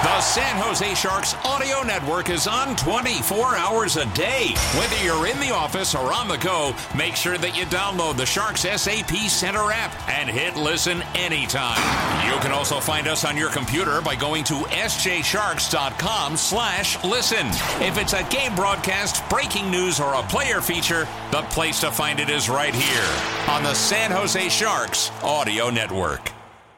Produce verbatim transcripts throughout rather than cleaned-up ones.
The San Jose Sharks audio network is on twenty-four hours a day. Whether you're in the office or on the go, make sure that you download the Sharks S A P Center app and hit listen anytime. You can also find us on your computer by going to s j sharks dot com slash listen. If it's a game broadcast, breaking news, or a player feature, the place to find it is right here on the San Jose Sharks audio network.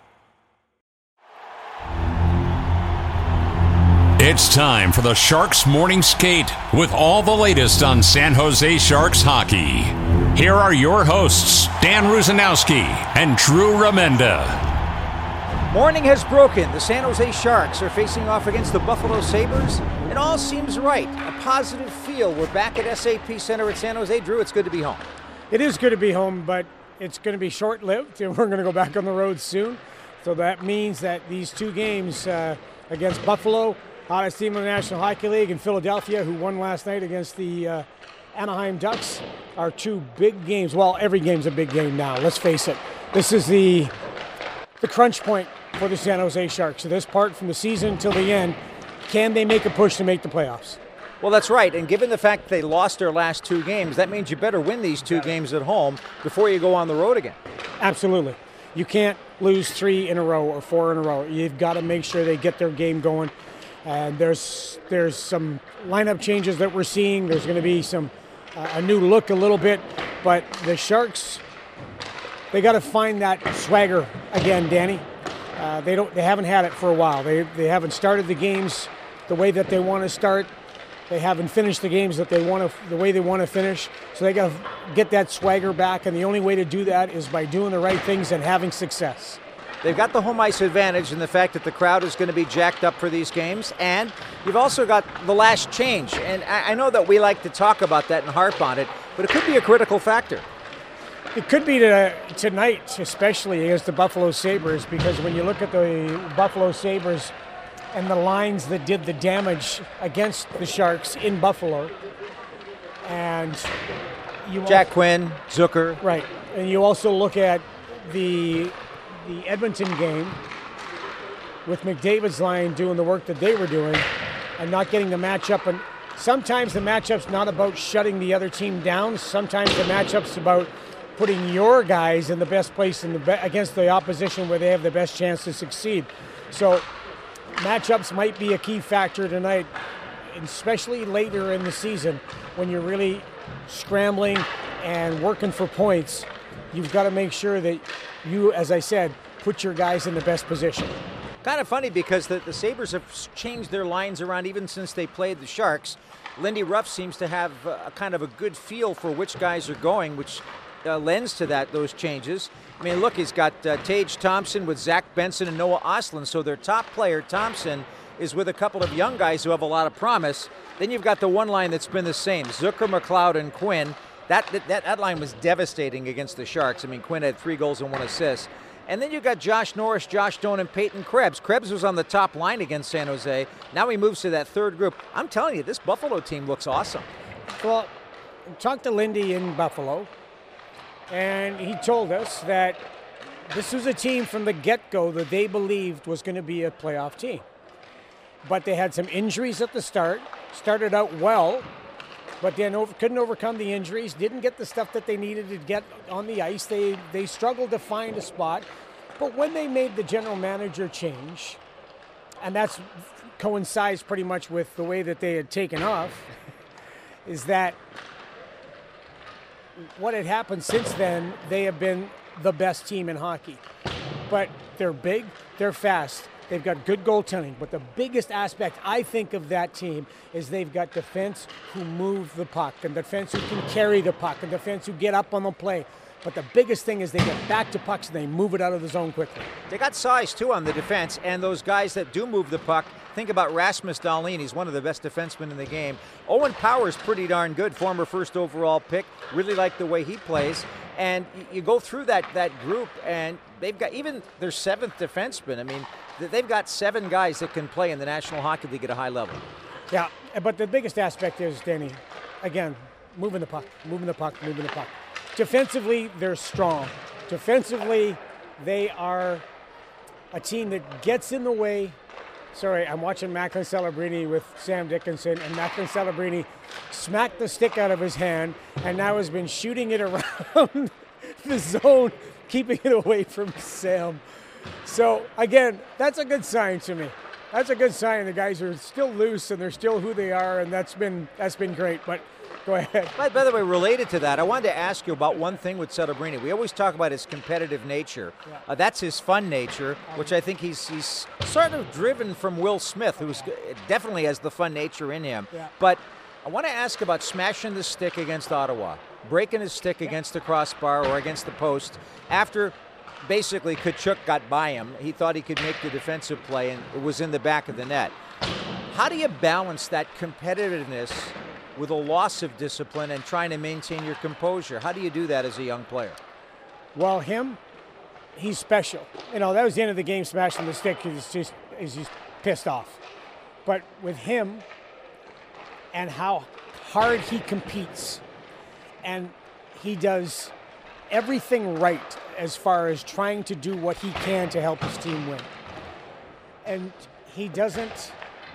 It's time for the Sharks Morning Skate with all the latest on San Jose Sharks hockey. Here are your hosts, Dan Rusanowski and Drew Remenda. Morning has broken. The San Jose Sharks are facing off against the Buffalo Sabres. It all seems right. A positive feel. We're back at S A P Center at San Jose. Drew, it's good to be home. It is good to be home, but it's going to be short-lived, and we're going to go back on the road soon. So that means that these two games uh, against Buffalo, hottest team in the National Hockey League, and Philadelphia, who won last night against the uh, Anaheim Ducks, are two big games. Well, every game's a big game now, let's face it. This is the the crunch point for the San Jose Sharks. So this part from the season until the end, can they make a push to make the playoffs? Well, that's right. And given the fact they lost their last two games, that means you better win these two games at home before you go on the road again. Absolutely. You can't lose three in a row or four in a row. You've got to make sure they get their game going. And there's there's some lineup changes that we're seeing. There's going to be some uh, a new look a little bit, but the Sharks, they got to find that swagger again, Danny. Uh, they don't they haven't had it for a while. They they haven't started the games the way that they want to start. They haven't finished the games that they want to the way they want to finish. So they got to get that swagger back, and the only way to do that is by doing the right things and having success. They've got the home ice advantage in the fact that the crowd is going to be jacked up for these games, and you've also got the last change. And I know that we like to talk about that and harp on it, but it could be a critical factor. It could be to, tonight, especially against the Buffalo Sabres, because when you look at the Buffalo Sabres and the lines that did the damage against the Sharks in Buffalo, and you Jack also, Quinn, Zucker. Right, and you also look at the the Edmonton game with McDavid's line doing the work that they were doing and not getting the matchup. And sometimes the matchup's not about shutting the other team down. Sometimes the matchup's about putting your guys in the best place in the be- against the opposition where they have the best chance to succeed. So matchups might be a key factor tonight, especially later in the season when you're really scrambling and working for points. You've got to make sure that you, as I said, put your guys in the best position. Kind of funny because the, the Sabres have changed their lines around even since they played the Sharks. Lindy Ruff seems to have a, kind of a good feel for which guys are going, which uh, lends to that, those changes. I mean, look, he's got uh, Tage Thompson with Zach Benson and Noah Ostlund. So their top player, Thompson, is with a couple of young guys who have a lot of promise. Then you've got the one line that's been the same, Zucker, McLeod, and Quinn. That, that that line was devastating against the Sharks. I mean, Quinn had three goals and one assist. And then you got Josh Norris, Josh Doan, and Peyton Krebs. Krebs was on the top line against San Jose. Now he moves to that third group. I'm telling you, this Buffalo team looks awesome. Well, I talked to Lindy in Buffalo, and he told us that this was a team from the get-go that they believed was going to be a playoff team. But they had some injuries at the start, started out well, but then over, couldn't overcome the injuries, didn't get the stuff that they needed to get on the ice. They they struggled to find a spot. But when they made the general manager change, and that's coincides pretty much with the way that they had taken off, is that what had happened since then, they have been the best team in hockey. But they're big, they're fast. They've got good goaltending, but the biggest aspect, I think, of that team is they've got defense who move the puck and defense who can carry the puck and defense who get up on the play. But the biggest thing is they get back to pucks and they move it out of the zone quickly. They got size, too, on the defense, and those guys that do move the puck, think about Rasmus Dahlin. He's one of the best defensemen in the game. Owen Power's pretty darn good, former first overall pick. Really like the way he plays. And you go through that, that group, and they've got even their seventh defenseman. I mean, they've got seven guys that can play in the National Hockey League at a high level. Yeah, but the biggest aspect is, Danny, again, moving the puck, moving the puck, moving the puck. Defensively, they're strong. Defensively, they are a team that gets in the way, sorry, I'm watching Macklin Celebrini with Sam Dickinson, and Macklin Celebrini smacked the stick out of his hand and now has been shooting it around the zone, keeping it away from Sam. So, again, that's a good sign to me. That's a good sign. The guys are still loose and they're still who they are, and that's been that's been great. But go ahead. By, by the way, related to that, I wanted to ask you about one thing with Celebrini. We always talk about his competitive nature. Yeah. Uh, that's his fun nature, which I think he's he's sort of driven from Will Smith, who's definitely has the fun nature in him. Yeah. But I want to ask about smashing the stick against Ottawa, breaking his stick yeah. against the crossbar or against the post after basically Tkachuk got by him. He thought he could make the defensive play, and it was in the back of the net. How do you balance that competitiveness with a loss of discipline and trying to maintain your composure? How do you do that as a young player? Well, him, he's special. You know, that was the end of the game, smashing the stick. He's just, he's just pissed off. But with him and how hard he competes, and he does everything right as far as trying to do what he can to help his team win. And he doesn't,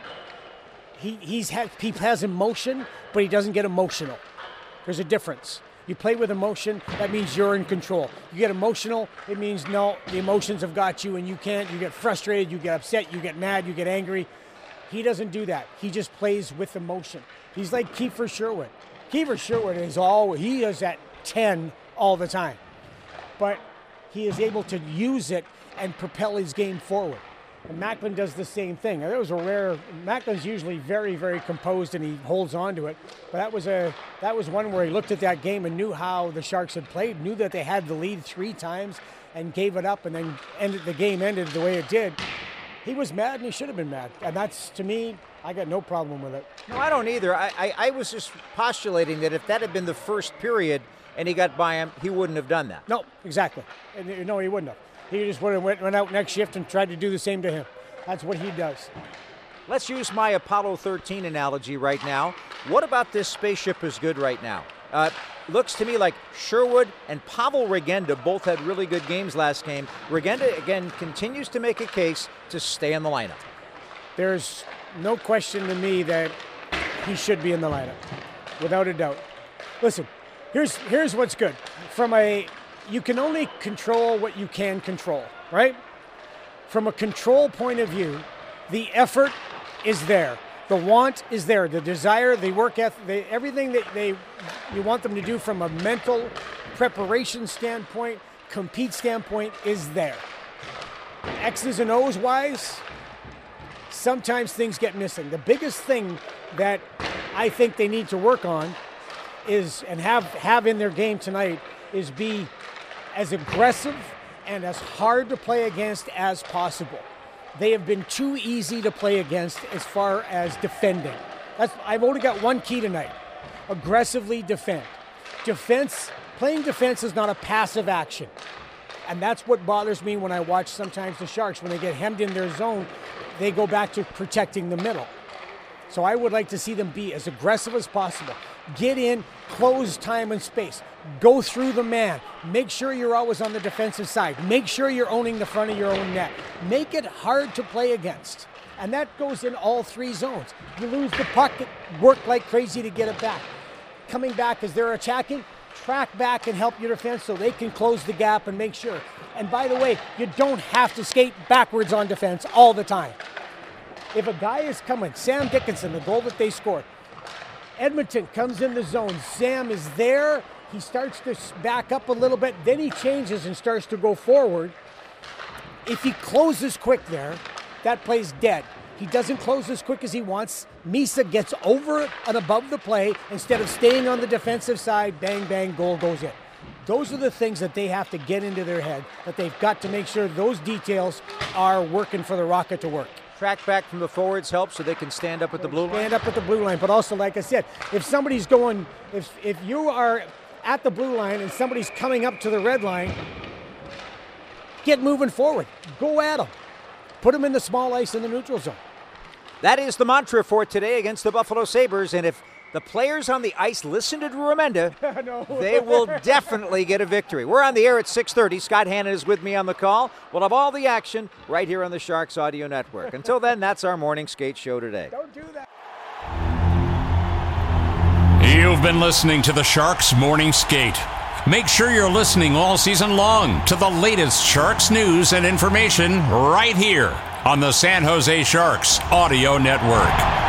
he he's ha, he has emotion, but he doesn't get emotional. There's a difference. You play with emotion, that means you're in control. You get emotional, it means no, the emotions have got you and you can't. You get frustrated, you get upset, you get mad, you get angry. He doesn't do that. He just plays with emotion. He's like Kiefer Sherwood. Kiefer Sherwood is all, he is at ten all the time. But he is able to use it and propel his game forward. And Macklin does the same thing. Now, that was a rare, Macklin's usually very, very composed and he holds on to it. But that was a that was one where he looked at that game and knew how the Sharks had played, knew that they had the lead three times and gave it up, and then ended the game ended the way it did. He was mad and he should have been mad. And that's, to me, I got no problem with it. No, I don't either. I, I, I was just postulating that if that had been the first period and he got by him, he wouldn't have done that. No, exactly. And, no, he wouldn't have. He just would have went, went out next shift and tried to do the same to him. That's what he does. Let's use my Apollo thirteen analogy right now. What about this spaceship is good right now? Uh, looks to me like Sherwood and Pavel Regenda both had really good games last game. Regenda, again, continues to make a case to stay in the lineup. There's no question to me that he should be in the lineup, without a doubt. Listen, here's here's what's good. From a, you can only control what you can control, right? From a control point of view, the effort is there. The want is there. The desire, the work ethic, they, everything that they you want them to do from a mental preparation standpoint, compete standpoint is there. X's and O's wise, sometimes things get missing. The biggest thing that I think they need to work on is, and have, have in their game tonight, is be as aggressive and as hard to play against as possible. They have been too easy to play against as far as defending. That's, I've only got one key tonight. Aggressively defend. Defense, playing defense is not a passive action. And that's what bothers me when I watch sometimes the Sharks. When they get hemmed in their zone, they go back to protecting the middle. So I would like to see them be as aggressive as possible. Get in, close time and space. Go through the man. Make sure you're always on the defensive side. Make sure you're owning the front of your own net. Make it hard to play against. And that goes in all three zones. You lose the puck, work like crazy to get it back. Coming back as they're attacking, track back and help your defense so they can close the gap and make sure. And by the way, you don't have to skate backwards on defense all the time. If a guy is coming, Sam Dickinson, the goal that they scored, Edmonton comes in the zone, Sam is there, he starts to back up a little bit, then he changes and starts to go forward. If he closes quick there, that play's dead. He doesn't close as quick as he wants. Misa gets over and above the play instead of staying on the defensive side, bang, bang, goal goes in. Those are the things that they have to get into their head, that they've got to make sure those details are working for the Rocket to work. Track back from the forwards helps so they can stand up at the blue line? Stand up at the blue line, but also, like I said, if somebody's going, if if you are at the blue line and somebody's coming up to the red line, get moving forward. Go at them. Put them in the small ice in the neutral zone. That is the mantra for today against the Buffalo Sabres, and if the players on the ice listen to Remenda, No. they will definitely get a victory. We're on the air at six thirty. Scott Hannon is with me on the call. We'll have all the action right here on the Sharks Audio Network. Until then, that's our morning skate show today. Don't do that. You've been listening to the Sharks Morning Skate. Make sure you're listening all season long to the latest Sharks news and information right here on the San Jose Sharks Audio Network.